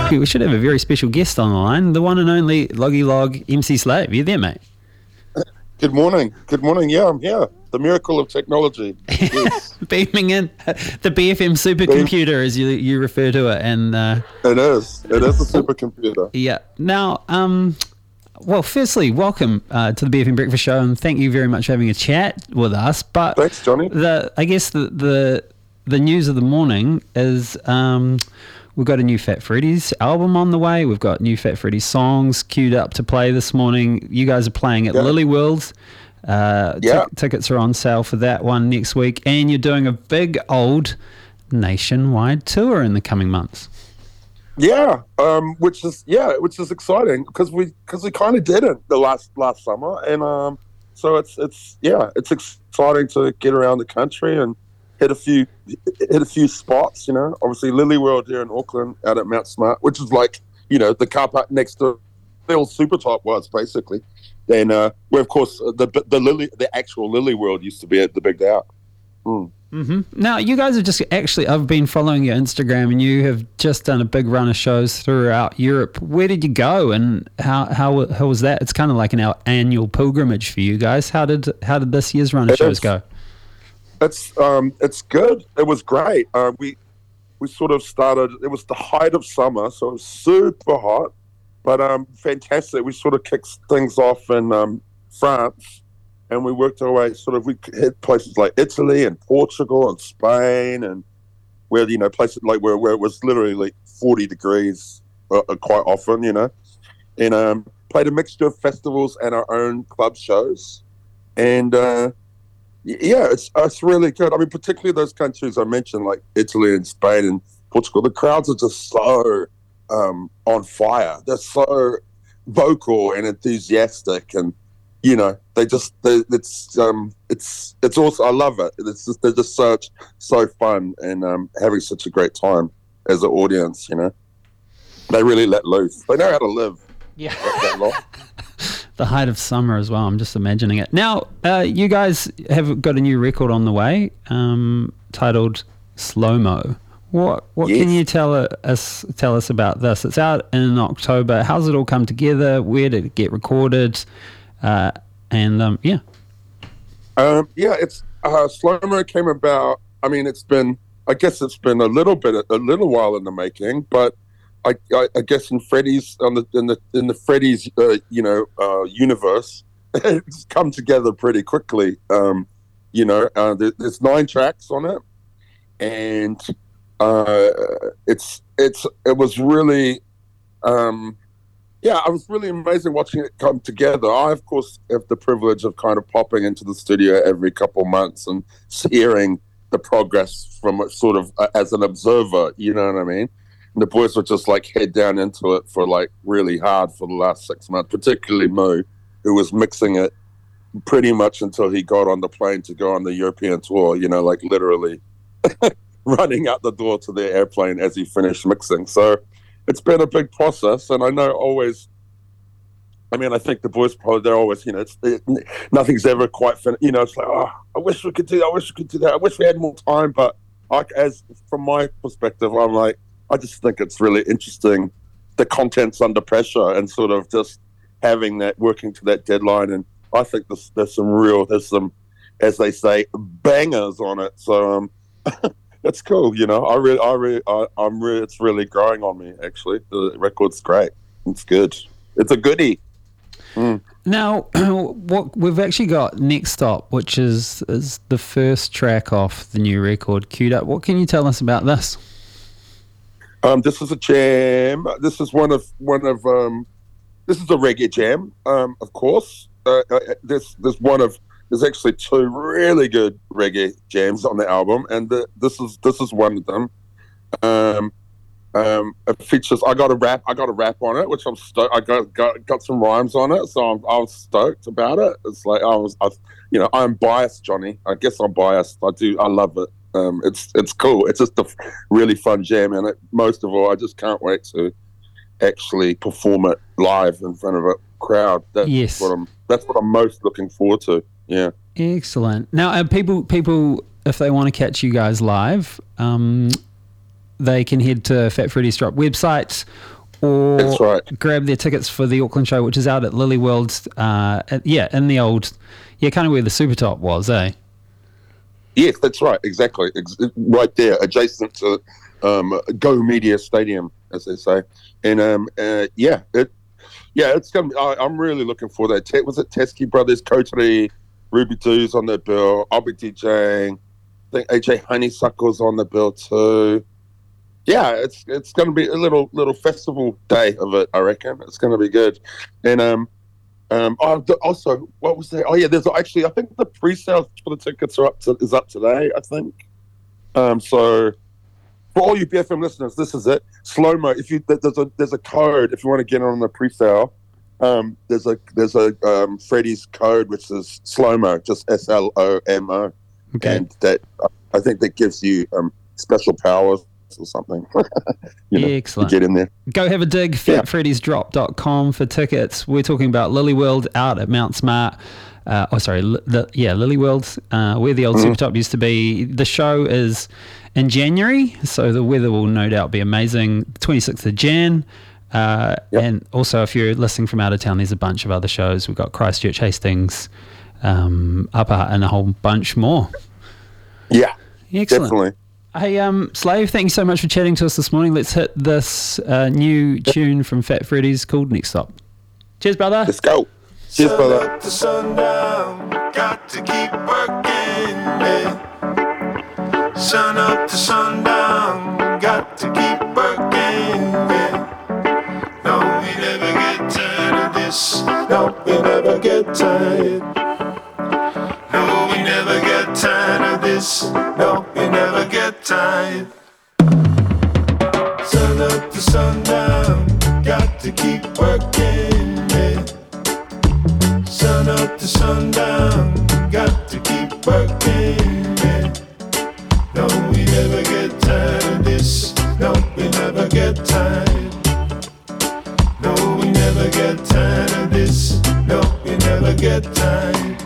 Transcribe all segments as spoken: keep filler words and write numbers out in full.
We should have a very special guest on the line, the one and only Loggy Log M C Slave. You there, mate? Good morning. Good morning. Yeah, I'm here. The miracle of technology. Yes. Beaming in the B F M supercomputer, as you you refer to it, and uh, it is. It is a supercomputer. Yeah. Now, um, well, firstly, welcome uh, to the B F M Breakfast Show, and thank you very much for having a chat with us. But thanks, Johnny. The I guess the the, the news of the morning is. Um, We've got a new Fat Freddy's album on the way. We've got new Fat Freddy's songs queued up to play this morning. You guys are playing at yeah. Lily World. Uh, yeah. t- tickets are on sale for that one next week. And you're doing a big old nationwide tour in the coming months. Yeah, um, which is yeah, which is exciting because we because we kind of did it the last last summer, and um, so it's it's yeah, it's exciting to get around the country and hit a few hit a few spots, you know. Obviously, Lily World here in Auckland, out at Mount Smart, which is like, you know, the car park next to the old Super Top was basically. Then, uh, where of course the the Lily, the actual Lily World used to be at the Big Day Out. Mm. Mm-hmm. Now, you guys have just actually, I've been following your Instagram, and you have just done a big run of shows throughout Europe. Where did you go, and how how how was that? It's kind of like an annual pilgrimage for you guys. How did how did this year's run of it shows is. go? It's um, it's good. It was great. Uh, we we sort of started. It was the height of summer, so it was super hot, but um, fantastic. We sort of kicked things off in um, France, and we worked our way. Sort of we hit places like Italy and Portugal and Spain, and where you know places like where where it was literally like forty degrees uh, quite often, you know, and um, played a mixture of festivals and our own club shows, and. Uh, Yeah, it's it's really good. I mean, particularly those countries I mentioned, like Italy and Spain and Portugal. The crowds are just so um, on fire. They're so vocal and enthusiastic, and you know, they just they, it's um it's it's also I love it. It's just they're just such so fun and um, having such a great time as an audience. You know, they really let loose. They know how to live. Yeah. That long. The height of summer as well. I'm just imagining it. Now, uh, you guys have got a new record on the way, um, titled Slow Mo. What what yes. can you tell us tell us about this? It's out in October. How's it all come together? Where did it get recorded? Uh, and um, yeah, um, yeah. It's uh, Slow Mo came about. I mean, it's been. I guess it's been a little bit, a little while in the making, but. I, I, I guess in Freddy's on the in the in the Freddy's uh, you know uh, universe, it's come together pretty quickly. Um, you know, uh, there, there's nine tracks on it, and uh, it's it's it was really, um, yeah, it was really amazing watching it come together. I of course have the privilege of kind of popping into the studio every couple months and hearing the progress from it, sort of uh, as an observer. You know what I mean? And the boys were just like head down into it for like really hard for the last six months, particularly Mo, who was mixing it pretty much until he got on the plane to go on the European tour, you know, like literally running out the door to the airplane as he finished mixing. So it's been a big process. And I know always, I mean, I think the boys probably, they're always, you know, it's, it, nothing's ever quite finished. You know, it's like, oh, I wish we could do that. I wish we could do that. I wish we had more time. But I, as from my perspective, I'm like, I just think it's really interesting, the content's under pressure and sort of just having that, working to that deadline. And I think there's, there's some real, there's some, as they say, bangers on it. So um, it's cool, you know. I really, I really, I, I'm really, it's really growing on me. Actually, the record's great. It's good. It's a goodie. Mm. Now, what we've actually got next stop, which is is the first track off the new record, queued up. What can you tell us about this? Um, this is a jam. This is one of one of um, this is a reggae jam. Um, of course, uh, uh, there's there's one of there's actually two really good reggae jams on the album, and the, this is this is one of them. Um, um, it features. I got a rap. I got a rap on it, which I'm stoked. I got got got some rhymes on it, so I'm, I was stoked about it. It's like I was, I, you know, I'm biased, Johnny. I guess I'm biased. I do. I love it. Um, it's it's cool. It's just a really fun jam, and it, most of all, I just can't wait to actually perform it live in front of a crowd. That's yes. what I'm. That's what I'm most looking forward to. Yeah. Excellent. Now, uh, people people, if they want to catch you guys live, um, they can head to Fat Freddy's Drop website or That's right. grab their tickets for the Auckland show, which is out at Lily World. Uh, at, yeah, in the old, yeah, kind of where the Super Top was, eh? Yes, that's right. Exactly. Ex- right there, adjacent to um, Go Media Stadium, as they say. And um, uh, yeah, it, yeah, it's gonna. Be, I, I'm really looking for that. Te- was it Teskey Brothers, Kotari, Ruby Doo's on the bill? I'll be DJing. I think A J Honeysuckle's on the bill too. Yeah, it's it's going to be a little little festival day of it. I reckon it's going to be good. And um, um, oh, the, also, what was that? Oh yeah, there's actually I think the pre-sales for the tickets are up to, is up today. I think. Um, so for all you B F M listeners, this is it. Slow mo. If you there's a there's a code if you want to get on the pre-sale. Um, there's a there's a um, Freddy's code which is slow mo, just S L O M O, Okay. and that I think that gives you um, special powers or something. you know, Excellent. To get in there. Go have a dig, Yeah. fat freddy's drop dot com for tickets. We're talking about Lily World out at Mount Smart. Uh, oh, sorry, li- the, yeah, Lily World, uh, where the old Mm-hmm. Super Top used to be. The show is in January, so the weather will no doubt be amazing. twenty-sixth of Jan. Uh, Yep. And also, if you're listening from out of town, there's a bunch of other shows. We've got Christchurch, Hastings, um, Upper, and a whole bunch more. Yeah, Excellent. definitely. Hey, um, Slave, thank you so much for chatting to us this morning. Let's hit this uh, new tune from Fat Freddy's called Next Stop. Cheers, brother. Let's go. Cheers, Sun brother. up to sundown, got to keep working, yeah. Sun up to sundown, got to keep working, yeah. No, we never get tired of this. No, we never get tired. No, we never get tired of this. No, we never get tired. Sun up to sundown, got to keep working, yeah. Sun up to sundown, got to keep working, yeah. No, we never get tired of this. No, we never get tired. No, we never get tired of this. No, we never get tired.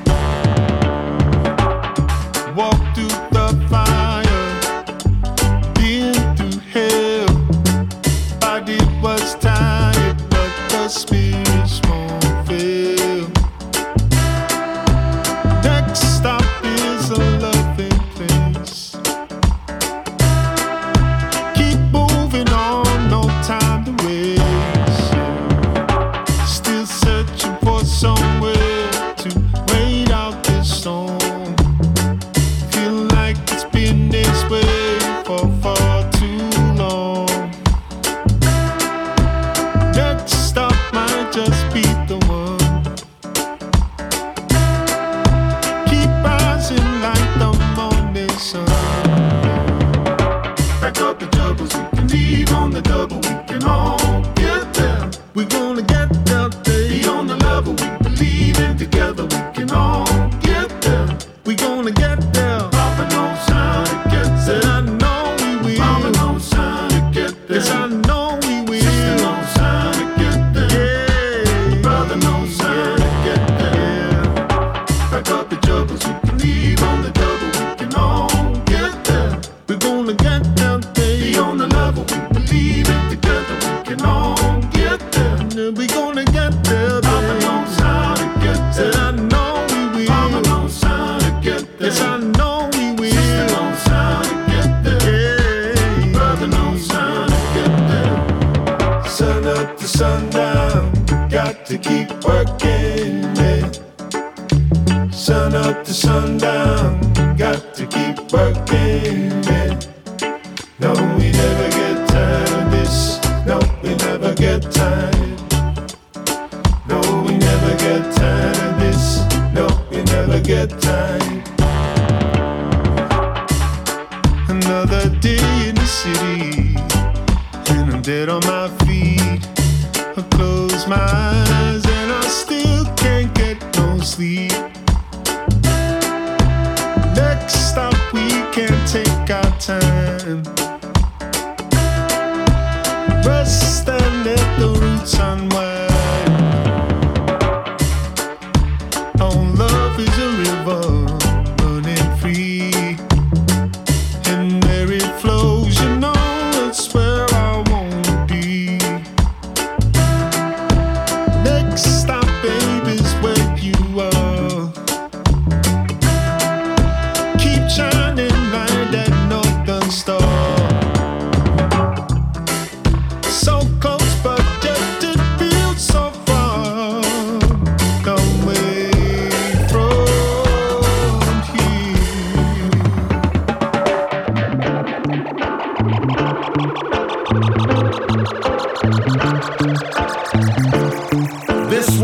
Walk through the fire, been through hell. Body was tired, but the spirits won't fail. Next stop is a loving place. Keep moving on, no time to waste. Still searching for somewhere to wait out this storm. Feel like it's been this way for far too long. Next stop might just be the one. Keep rising like the morning sun. Back up the doubles, we can leave on the double. We can all get there. We're gonna get there. Be on the level, we believe in together. We can all get there. We're gonna get there. Papa knows how to get there. I know we will. Mama knows how to get there. Yes, I know we will. Sister knows how to get there. Yeah. Brother knows how to get there. Back up the doubles, we can leave on the double. We can all get there. We're gonna get there. Be on the level, we believe in together. We can all get there. We're gonna get there. Papa knows how to get there. I know we will. Mama knows how to get there. Yes, I know we will. Sister knows how to get there. Yeah. Brother knows how to get there. Sun up to sundown, got to keep working, yeah. Sun up to sundown, got to keep working, yeah. No, we never get tired of this. No, we never get tired. No, we never get tired of this. No, we never get tired. Another day in the city, and I'm dead on my feet. I close my eyes and I still can't get no sleep. Next stop, we can't take our time. Rest and let the roots unwind. Oh, love is a river running free, and where it flows, you know,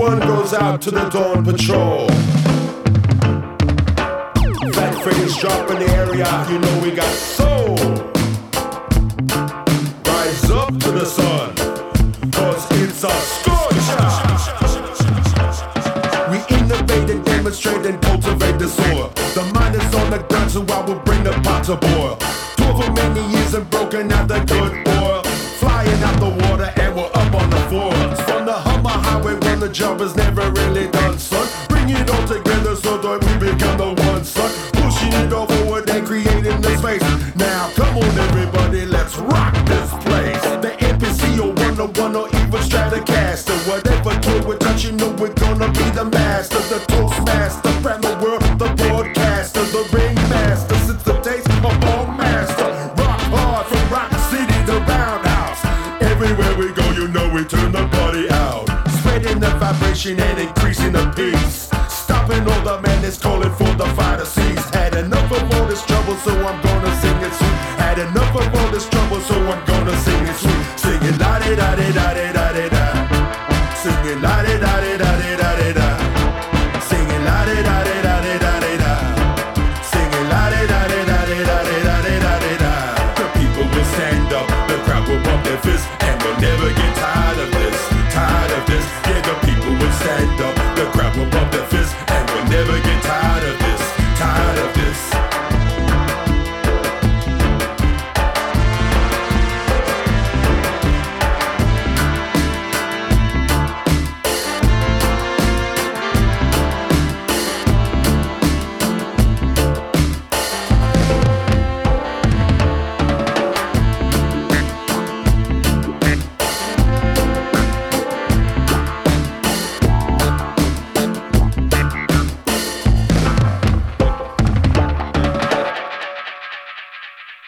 one goes out to the dawn patrol. Fat Freddy's dropping the area, you know we got soul. Rise up to the sun, cause it's a scorcher. We innovate and demonstrate and cultivate the soil. The mind is on the gun, so I will bring the pot to boil. Twelve for many years and broken out the good oil. Flying out the water and we're up on the floors. From the Hummer Highway when the job is never really done, son. Bring it all together so that we become the one, son. Pushing it all forward and creating the space. Now come on everybody, let's rock this place. The N P C or one oh one or even Stratocaster. Whatever kid we're touching, know we're gonna be the master. The Toastmaster, brand the world, the broadcaster. The ringmaster, sits the taste of all master. Rock hard from Rock City to Roundhouse. Everywhere we go, you know we turn the party out. Spreading the vibration and increasing the peace. Stopping all the madness, calling for the fire to cease. Had enough of all this trouble, so I'm gonna sing it sweet. Had enough of all this trouble, so I'm gonna sing it sweet. Singing la di da di da di da di da. Singing la